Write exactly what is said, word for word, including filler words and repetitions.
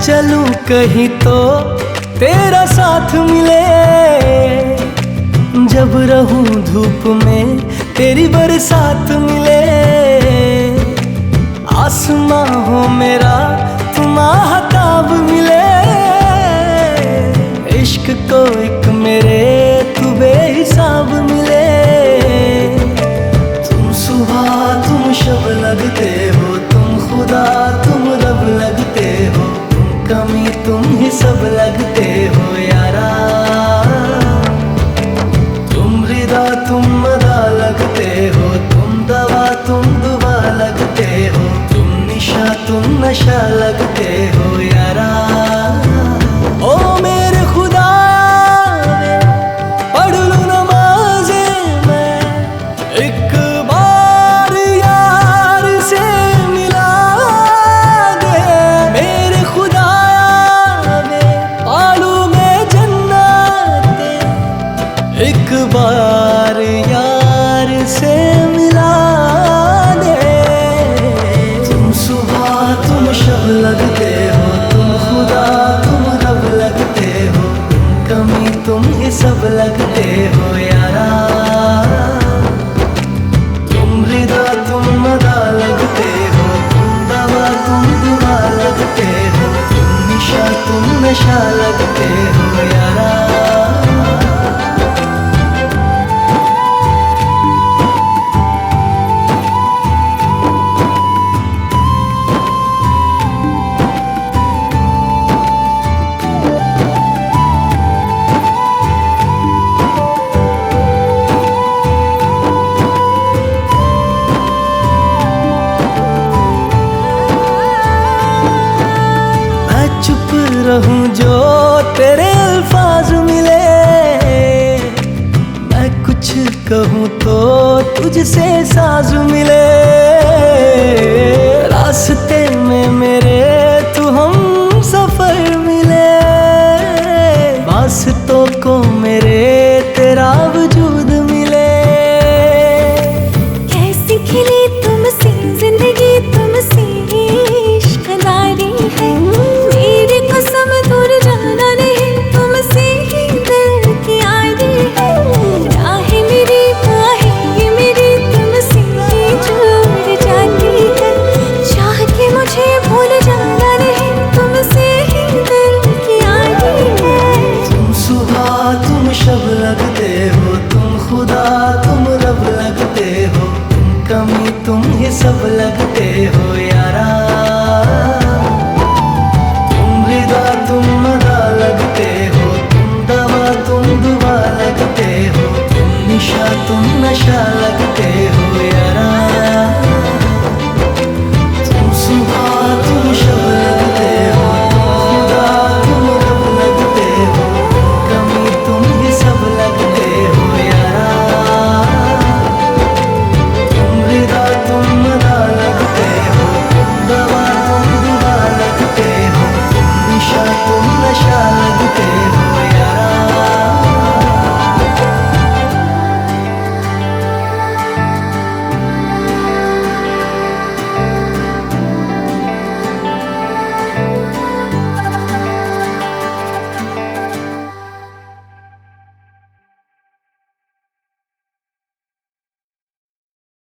चलूं कहीं तो तेरा साथ मिले, जब रहूं धूप में तेरी बरसात मिले। आसमां हो मेरा तुम महताब मिले, इश्क को एक मेरे तू बेहिसाब मिले। तुम सुबह तुम शब लगते हो, तुम खुदा तुम रब लगते हो, तुम कमी तुम ही सब लगते हो यारा। तुम रिदा तुम मदा लगते हो, तुम दवा तुम दुआ लगते हो, तुम निशा तुम नशा लगते हो यारा। ओ मेरे खुदा पढ़ लूं नमाज़े मैं, एक बार यार से मिला दे। मेरे खुदा पालू में जन्नत, एक बार यार से मिला दे। तुम सुबह तुम शब लगते हो, तुम खुदा तुम रब लगते हो, तुम कमी तुम ही सब लगते हो यारा। तुम रिदा तुम मदा लगते हो, तुम दवा तुम दुआ लगते हो, तुम निशा तुम नशा लगते हो यारा। चुप रहूं जो तेरे अल्फाज मिले, मैं कुछ कहूं तो तुझसे साज मिले। रास्ते में मेरे तू हम सफर मिले, वास्तों को मेरे तेरा वजूद मिले। कैसी खिली तुमसे जिंदगी, तुमसे इश्क़दारी है, मेरी कसम दूर जाना नहीं, तुमसे ही दिल की यारी है। राहें मेरी बाहें मेरी तुमसे ही जुड़ जाती है, चाह के मुझे भूल जाना नहीं, तुमसे ही दिल की यारी है। तुम सुबह तुम शब लगते हो, तुम खुदा तुम रब लगते हो, तुम कमी तुम ही सब लगते हो यारा। तुम रिदा तुम मदा लगते हो, तुम दवा तुम दुआ लगते हो, तुम निशा तुम नशा लगते हो।